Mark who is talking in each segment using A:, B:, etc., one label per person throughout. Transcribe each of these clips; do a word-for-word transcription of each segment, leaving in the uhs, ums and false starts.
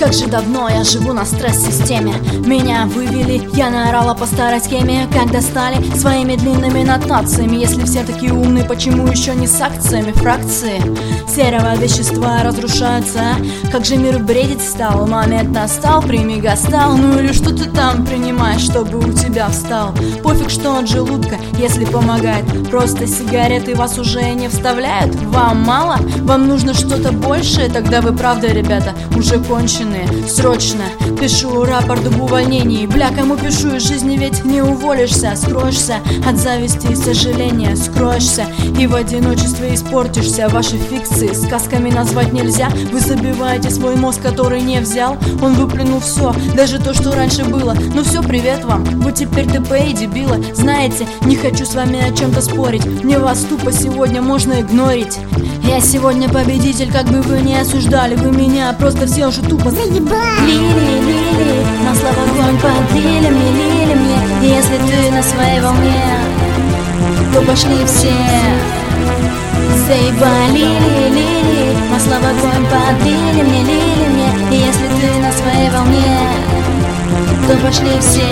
A: Как же давно я живу на стресс-системе. Меня вывели, я наорала по старой схеме. Как достали своими длинными нотациями. Если все такие умные, почему еще не с акциями? Фракции серого вещества разрушаются. Как же мир бредить стал, момент настал, прими гастал. Ну или что ты там принимаешь, чтобы у тебя встал? Пофиг, что от желудка, если помогает. Просто сигареты вас уже не вставляют. Вам мало? Вам нужно что-то большее? Тогда вы правда, ребята, уже конченые. Срочно пишу рапорт об увольнении. Бля, кому пишу, из жизни ведь не уволишься. Скроешься от зависти и сожаления. Скроешься и в одиночестве испортишься. Ваши фикции сказками назвать нельзя. Вы забиваете свой мозг, который не взял. Он выплюнул все, даже то, что раньше было. Ну все, привет вам, вы теперь ТП и дебилы. Знаете, не хочу с вами о чем-то спорить. Мне вас тупо сегодня можно игнорить. Я сегодня победитель, как бы вы не осуждали. Вы меня просто все уже тупо заебали. Лили, лили, масло в огонь подлили мне, лили мне. Если ты на своей волне, то пошли все. Заебали, лили, лили, масло в огонь подлили мне, лили мне. Если ты на своей волне, то пошли все.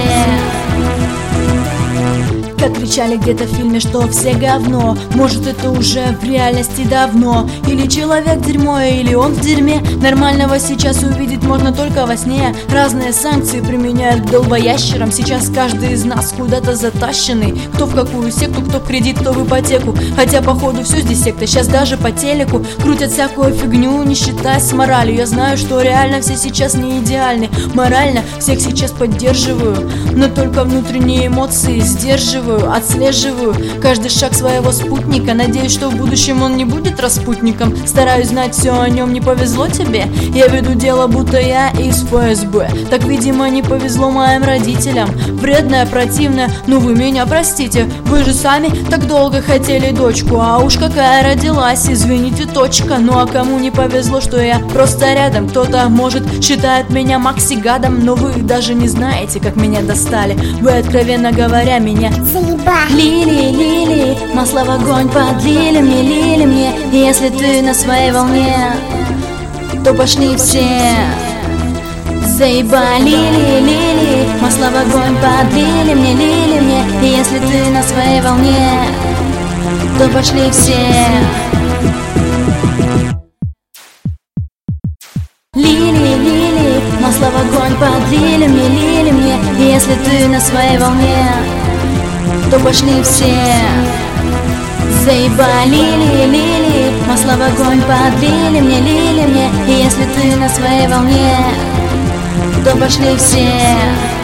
A: Как кричали где-то в фильме, что все говно. Может, это уже в реальности давно. Или человек дерьмо, или он в дерьме. Нормального сейчас увидеть можно только во сне. Разные санкции применяют к долбоящерам. Сейчас каждый из нас куда-то затащенный. Кто в какую секту, кто в кредит, кто в ипотеку. Хотя походу все здесь секта, сейчас даже по телеку крутят всякую фигню, не считаясь с моралью. Я знаю, что реально все сейчас не идеальны. Морально всех сейчас поддерживаю, но только внутренние эмоции сдерживаю. Отслеживаю каждый шаг своего спутника. Надеюсь, что в будущем он не будет распутником. Стараюсь знать все о нем, не повезло тебе? Я веду дело, будто я из ФСБ. Так, видимо, не повезло моим родителям. Вредная, противная, ну вы меня простите. Вы же сами так долго хотели дочку. А уж какая родилась, извините, точка. Ну а кому не повезло, что я просто рядом? Кто-то, может, считает меня макси-гадом, но вы даже не знаете, как меня достали. Вы, откровенно говоря, меня лили, лили, масло в огонь подлили мне, лили мне. Если ты на своей волне, то пошли все. Заебали, лили, лили, масло в огонь подлили мне, лили мне. Если ты на своей волне, то пошли все. Лили, лили, масло в огонь подлили мне, лили мне. Если ты на своей волне, то пошли все. Заебали, лили, лили, масло в огонь подлили мне, лили мне. Если ты на своей волне, то пошли все.